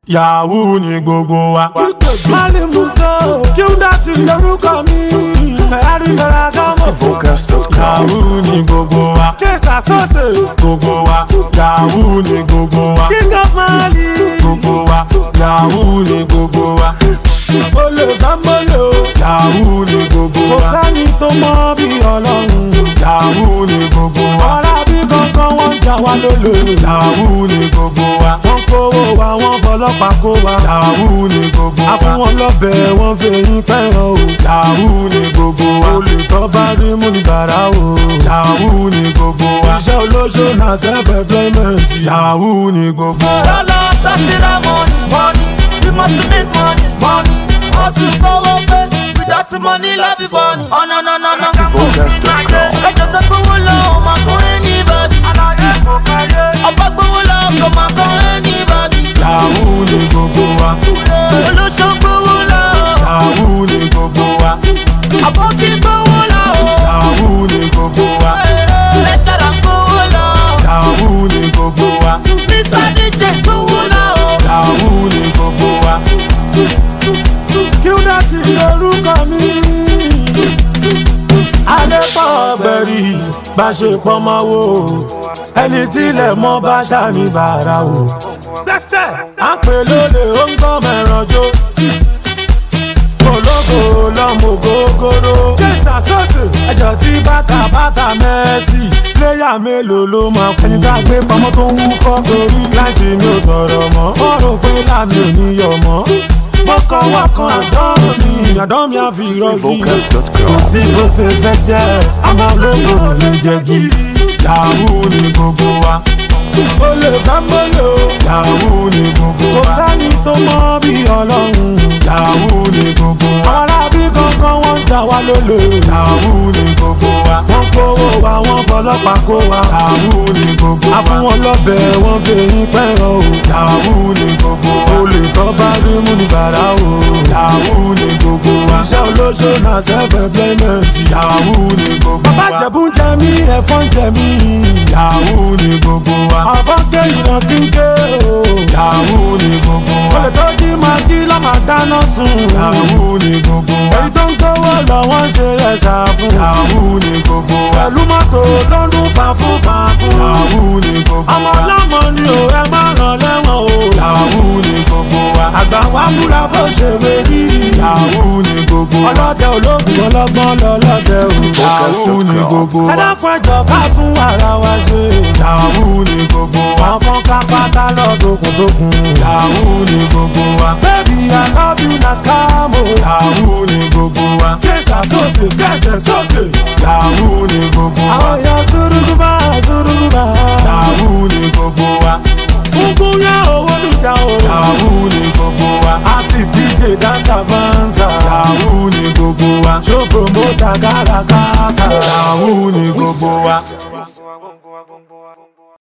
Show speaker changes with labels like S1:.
S1: Yahoo ni gbogbo wa. Mali Muso, Q-Dot lorúkọ mi. Ferrari Ferragamo. Yahoo ni gbogbo wa. Kesa Sose, gbogbo wa. Yahoo ni gbogbo wa. King of Mali, gbogbo wa. Yahoo ni gbogbo wa. Olè Fámọ́lò, Yahoo ni gbogbo wa. Kò sẹ́ni tó mọ̀ bí Ọlọ́run. Yahoo ni gbogbo wa. Ọ̀rá bí kankan wọ́n jà wá lólè. Yahoo ni gbogbo wa. Wọ́n kówó wa, wọ́n fọlọ́pàá kó wa. Yahoo ni gbogbo wa. A fún wọn lọ́bẹ̀, wọ́n fẹ̀yìn pẹ́ràn o. Yahoo ni gbogbo wa. Olè tó bá rí mú ní bàrà o. Yahoo ni gbogbo wa. Iṣẹ́ olóṣó na self-employment. Yahoo ni gbogbo wa.
S2: Lọ́lọ́ sátírà money, we must make money. Hustle kówó pé, without money life is funny. Oh no. Ẹjọ́ tó gbówó lọ, ó máa kọ́ anybody. Ọba gbówó lọ, kò máa kọ́ anybody.
S1: Yahoo ni gbogbo wa.
S2: Olóṣó gbówó lọ.
S1: Yahoo ni gbogbo wa.
S2: Àbókí gbówó lọ.
S1: Yahoo ni gbogbo wa.
S2: Lẹ́tàrà gbówó lọ.
S1: Yahoo ni gbogbo wa.
S2: Mr. DJ gbówó lọ.
S1: Yahoo ni gbogbo wa. Q-Dot lorúkọ mi. Adépọ̀ bẹ̀rì bá ṣe pọ́nmọ́ wò. Ẹni tílẹ̀ mọ́ bá ṣàmì bàrà o. À ń pè lólè ó ń gbọ́ mẹ́ranjó. Ológo lọ́mọ gógóró. Késà sọ́ọ̀sì ẹjọ́ tí bàtà Mẹ́sì. Pléyà mélòó ló máa kú? Ẹni tá a gbé pamọ́ tó ń wúkọ́. Torí láti mi ò sọ̀rọ̀ mọ́. Wọ́n rò pé láàmì ò ní yọ̀ mọ́. Wọ́kàn àdán mi àfi rọ́gì. Kò sí bó ṣe fẹ́ jẹ́, àwọn ológo lè jẹ́ gírí. Yahoo ni gbogbo wa. Olè Fámọ́lò, Yahoo ni gbogbo wa. Kò sẹ́ni tó mọ̀ bí Ọlọ́run. Yahoo ni gbogbo wa. Ọ̀rá bí kankan wọ́n jà wá lólè. Yahoo ni gbogbo wa. Wọ́n kówó wa, wọ́n fọlọ́pàá kó wa. Yahoo ni gbogbo wa. A fún wọn lọ́bẹ̀, wọ́n fẹ̀yìn pẹ́ràn o. Yahoo ni gbogbo wa. Olè tó bá rí mú ní bàrà o. Yahoo ni gbogbo wa. Iṣẹ́ olóṣó na self-employment. Yahoo ni gbogbo wa. Bàbá Jẹ̀bú ń jẹ mí, ẹ̀fọn ń jẹ mí. Yahoo ni gbogbo wa. Àbọ̀ ké ìran kíké o. Yahoo ni gbogbo wa. Olè tó jí máa jí lọ́ máa dáná sun. Yahoo ni gbogbo wa. Èyí tó ń gbówó lọ wọ́n ṣe ẹ̀sà fún. Yahoo ni gbogbo wa. Pẹ̀lú mọ́tò tó ń dún fàfún. Yahoo ni gbogbo wa. Ọmọ ọlọ́mọ ni ò ẹ má ràn lẹ́wọ̀n o. Yahoo ni gbogbo wa. Àgbà wa múra bó ṣe wérí. Yahoo ni gbogbo wa. Ọlọ́dẹ ológun ọlọ́gbọ́n lọ́lọ́dẹ o. Yahoo ni gbogbo wa. Ẹ dákun ẹjọ́ ká fún ara wa ṣe. Yahoo ni gbogbo wa. Ọkàn ká pátá lọ́dọ̀kùndọ̀kùn. Yahoo ni gbogbo wa. Baby I love you na scam o. Yahoo ni gbogbo wa. Késà Sose kẹsẹ̀ sókè. Yahoo ni gbogbo wa. Àwọn èèyàn Suruguba. Yahoo ni gbogbo wa. Ogun yẹ owó níjà o. Yahoo ni gbogbo wa. Artist DJ dancer banza. Yahoo ni gbogbo wa. Show promoter kárakáta. Yahoo ni gbogbo wa.